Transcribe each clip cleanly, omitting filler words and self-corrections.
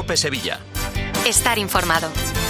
COPE Sevilla. Estar informado.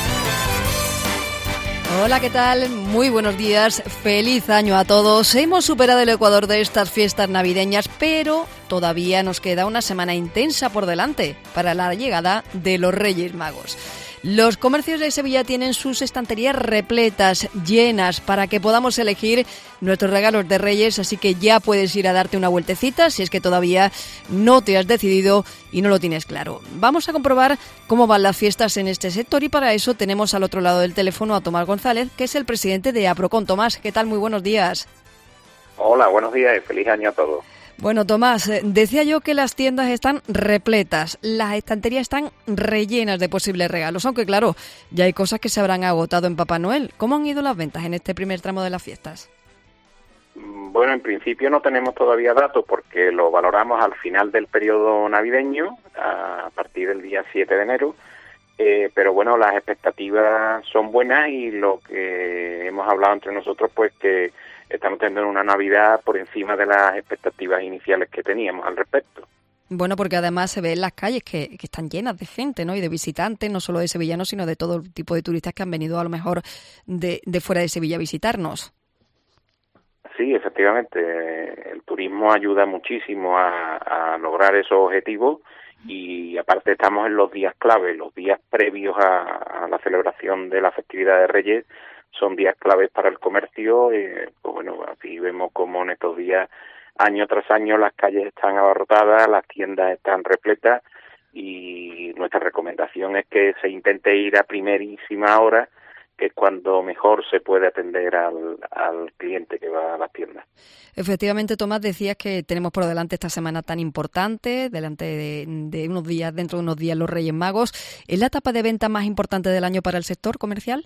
Hola, ¿qué tal? Muy buenos días, feliz año a todos. Hemos superado el ecuador de estas fiestas navideñas, pero todavía nos queda una semana intensa por delante para la llegada de los Reyes Magos. Los comercios de Sevilla tienen sus estanterías repletas, llenas, para que podamos elegir nuestros regalos de Reyes, así que ya puedes ir a darte una vueltecita si es que todavía no te has decidido y no lo tienes claro. Vamos a comprobar cómo van las fiestas en este sector y para eso tenemos al otro lado del teléfono a Tomás González, que es el presidente de Aprocon. Tomás, ¿qué tal? Muy buenos días. Hola, buenos días y feliz año a todos. Bueno, Tomás, decía yo que las tiendas están repletas, las estanterías están rellenas de posibles regalos, aunque claro, ya hay cosas que se habrán agotado en Papá Noel. ¿Cómo han ido las ventas en este primer tramo de las fiestas? Bueno, en principio no tenemos todavía datos porque lo valoramos al final del periodo navideño, a partir del día 7 de enero, pero bueno, las expectativas son buenas y lo que hemos hablado entre nosotros, pues que estamos teniendo una Navidad por encima de las expectativas iniciales que teníamos al respecto. Bueno, porque además se ve en las calles que están llenas de gente, ¿no? Y de visitantes, no solo de sevillanos, sino de todo tipo de turistas que han venido a lo mejor de fuera de Sevilla a visitarnos. Sí, efectivamente, el turismo ayuda muchísimo a lograr esos objetivos y aparte estamos en los días clave, los días previos a la celebración de la festividad de Reyes, son días claves para el comercio. Pues bueno, aquí vemos como en estos días, año tras año, las calles están abarrotadas, las tiendas están repletas y nuestra recomendación es que se intente ir a primerísima hora, que es cuando mejor se puede atender al cliente que va a las tiendas. Efectivamente, Tomás, decías que tenemos por delante esta semana tan importante, delante de unos días, dentro de unos días los Reyes Magos. ¿Es la etapa de venta más importante del año para el sector comercial?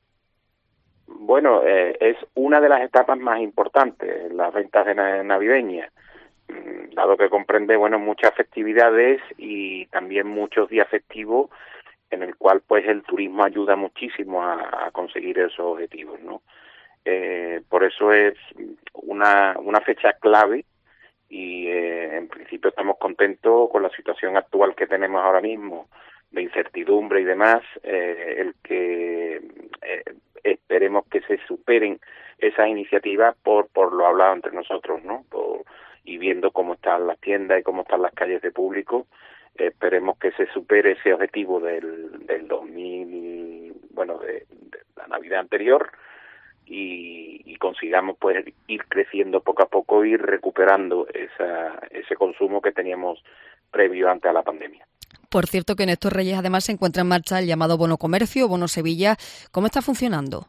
Bueno, es una de las etapas más importantes, las ventas de navideñas, dado que comprende, bueno, muchas festividades y también muchos días festivos, en el cual pues el turismo ayuda muchísimo a conseguir esos objetivos, ¿no? Por eso es una fecha clave y en principio estamos contentos con la situación actual que tenemos ahora mismo, de incertidumbre y demás, el que esperemos que se superen esas iniciativas por lo hablado entre nosotros, ¿no? Y viendo cómo están las tiendas y cómo están las calles de público, esperemos que se supere ese objetivo del 2000, bueno, de la Navidad anterior y consigamos pues ir creciendo poco a poco y recuperando ese consumo que teníamos previo antes a la pandemia. Por cierto que en estos Reyes además se encuentra en marcha el llamado Bono Comercio, Bono Sevilla. ¿Cómo está funcionando?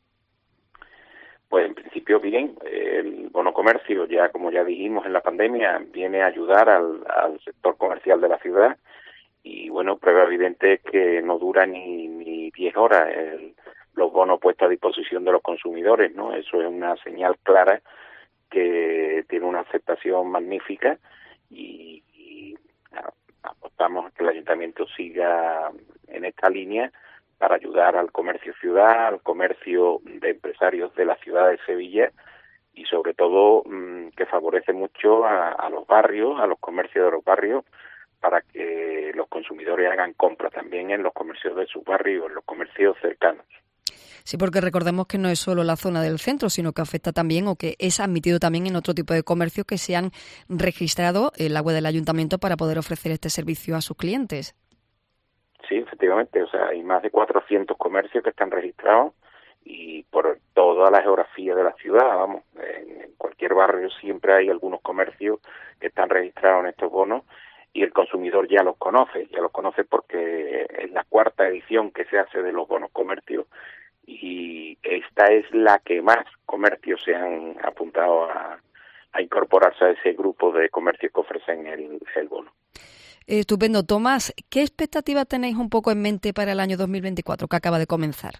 Pues en principio bien. El Bono Comercio, ya como ya dijimos en la pandemia, viene a ayudar al sector comercial de la ciudad y bueno, prueba evidente es que no dura ni 10 horas los bonos puestos a disposición de los consumidores, ¿no? Eso es una señal clara que tiene una aceptación magnífica y apostamos a que el ayuntamiento siga en esta línea para ayudar al comercio ciudad, al comercio de empresarios de la ciudad de Sevilla y sobre todo que favorece mucho a los barrios, a los comercios de los barrios, para que los consumidores hagan compra también en los comercios de sus barrios, en los comercios cercanos. Sí, porque recordemos que no es solo la zona del centro, sino que afecta también o que es admitido también en otro tipo de comercios que se han registrado en la web del ayuntamiento para poder ofrecer este servicio a sus clientes. Sí, efectivamente, o sea, hay más de 400 comercios que están registrados y por toda la geografía de la ciudad, vamos, en cualquier barrio siempre hay algunos comercios que están registrados en estos bonos y el consumidor ya los conoce porque es la cuarta edición que se hace de los bonos comercios y esta es la que más comercios se han apuntado a incorporarse a ese grupo de comercios que ofrecen el bono. Estupendo. Tomás, ¿qué expectativas tenéis un poco en mente para el año 2024 que acaba de comenzar?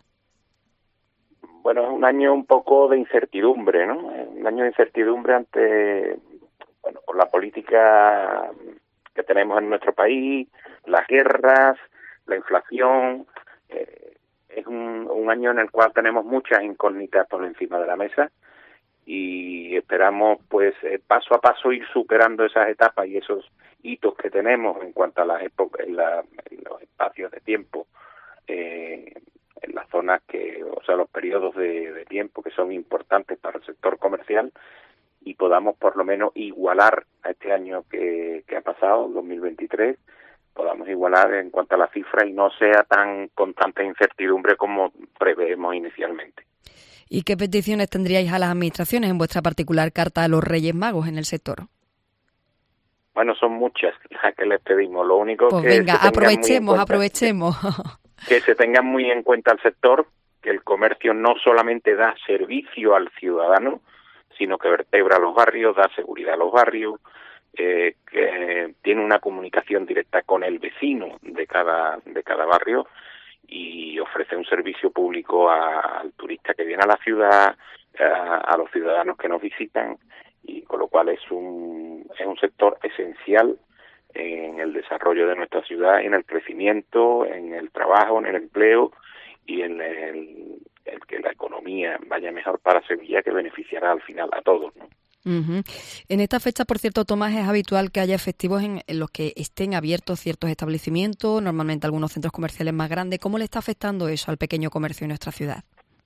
Bueno, es un año un poco de incertidumbre, ¿no? Un año de incertidumbre ante, bueno, por la política que tenemos en nuestro país, las guerras, la inflación. Es un año en el cual tenemos muchas incógnitas por encima de la mesa y esperamos pues paso a paso ir superando esas etapas y esos hitos que tenemos en cuanto a las épocas, en los espacios de tiempo, en las zonas los periodos de tiempo que son importantes para el sector comercial, y podamos por lo menos igualar a este año que ha pasado, 2023, podamos igualar en cuanto a la cifra y no sea con tanta incertidumbre como preveemos inicialmente. ¿Y qué peticiones tendríais a las administraciones en vuestra particular carta a los Reyes Magos en el sector? Bueno, son muchas las que les pedimos. Lo único pues que venga, aprovechemos. Que se tengan muy en cuenta el sector, que el comercio no solamente da servicio al ciudadano, sino que vertebra los barrios, da seguridad a los barrios, que tiene una comunicación directa con el vecino de cada barrio y ofrece un servicio público al turista que viene a la ciudad, a los ciudadanos que nos visitan, y con lo cual es un sector esencial en el desarrollo de nuestra ciudad, en el crecimiento, en el trabajo, en el empleo y en el que la economía vaya mejor para Sevilla, que beneficiará al final a todos, ¿no? Uh-huh. En esta fecha, por cierto, Tomás, es habitual que haya festivos en los que estén abiertos ciertos establecimientos, normalmente algunos centros comerciales más grandes. ¿Cómo le está afectando eso al pequeño comercio en nuestra ciudad?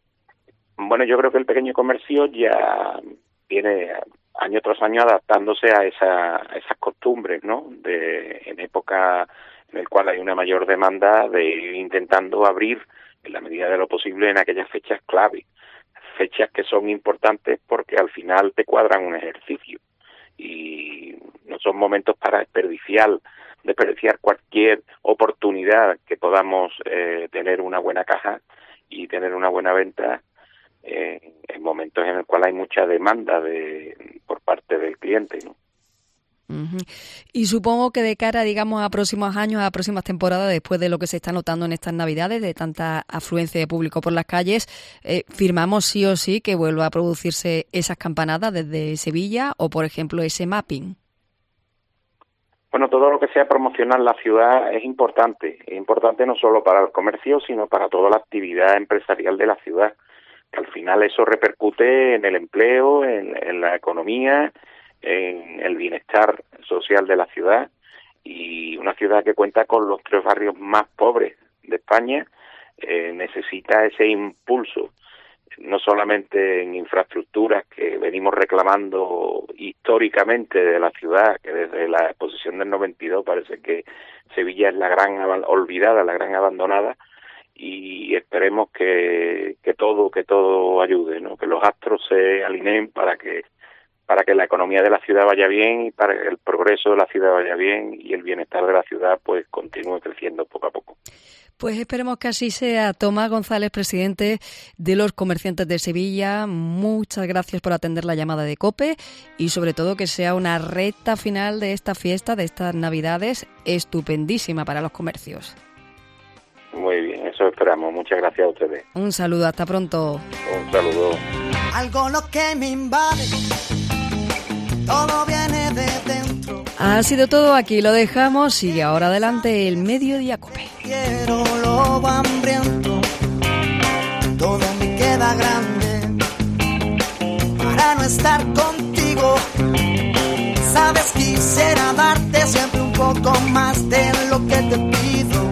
Bueno, yo creo que el pequeño comercio ya viene año tras año adaptándose a esas costumbres, ¿no? En época en el cual hay una mayor demanda, de ir intentando abrir en la medida de lo posible en aquellas fechas clave. Fechas que son importantes porque al final te cuadran un ejercicio y no son momentos para desperdiciar cualquier oportunidad que podamos tener una buena caja y tener una buena venta en momentos en el cual hay mucha demanda por parte del cliente, ¿no? Uh-huh. Y supongo que de cara, digamos, a próximos años, a próximas temporadas, después de lo que se está notando en estas Navidades, de tanta afluencia de público por las calles, firmamos sí o sí que vuelva a producirse esas campanadas desde Sevilla o, por ejemplo, ese mapping. Bueno, todo lo que sea promocionar la ciudad es importante no solo para el comercio, sino para toda la actividad empresarial de la ciudad, que al final eso repercute en el empleo, en la economía, en el bienestar social de la ciudad, y una ciudad que cuenta con los 3 barrios más pobres de España necesita ese impulso, no solamente en infraestructuras que venimos reclamando históricamente de la ciudad, que desde la exposición del 92 parece que Sevilla es la gran olvidada, la gran abandonada, y esperemos que todo ayude, ¿no? Que los astros se alineen para que la economía de la ciudad vaya bien y para que el progreso de la ciudad vaya bien y el bienestar de la ciudad pues continúe creciendo poco a poco. Pues esperemos que así sea. Tomás González, presidente de los Comerciantes de Sevilla, muchas gracias por atender la llamada de COPE y sobre todo que sea una recta final de esta fiesta, de estas Navidades, estupendísima para los comercios. Muy bien, eso esperamos. Muchas gracias a ustedes. Un saludo, hasta pronto. Un saludo. Algo lo que me invade, todo viene de dentro. Ha sido todo, aquí lo dejamos. Sigue ahora adelante el Mediodía COPE. Quiero lobo hambriento, todo me queda grande para no estar contigo. Sabes, quisiera darte siempre un poco más de lo que te pido.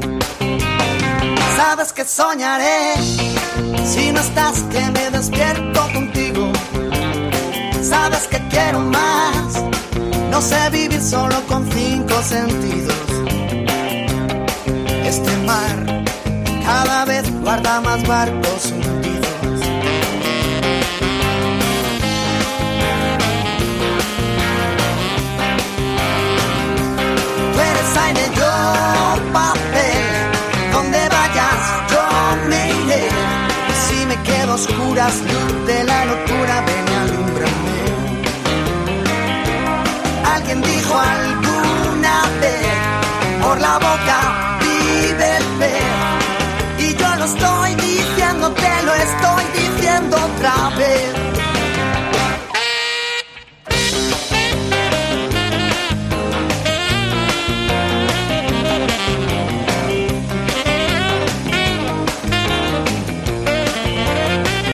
Sabes que soñaré si no estás, que me despierto contigo. Sabes que quiero más, no sé vivir solo con 5 sentidos. Este mar cada vez guarda más barcos hundidos. Tú eres aire, yo papel, donde vayas yo me iré. Y si me quedo a oscuras, luz de la locura.